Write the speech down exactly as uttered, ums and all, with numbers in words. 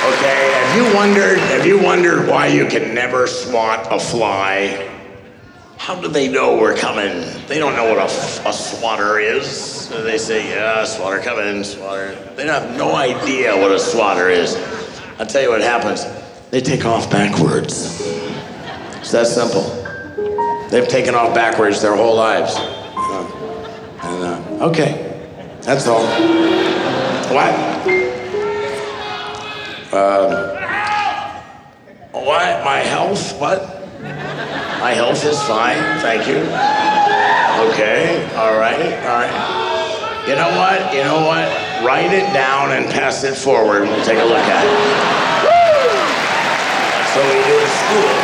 Okay, have you wondered, have you wondered why you can never swat a fly? How do they know we're coming? They don't know what a, a swatter is. So they say, yeah, swatter coming, swatter. They have no idea what a swatter is. I'll tell you what happens. They take off backwards. It's that simple. They've taken off backwards their whole lives. Uh, and, uh, okay, that's all. What? Um, what? My health? What? My health is fine, thank you. Okay, all right, all right. You know what? You know what? Write it down and pass it forward. We'll take a look at it. Woo! So we do in school.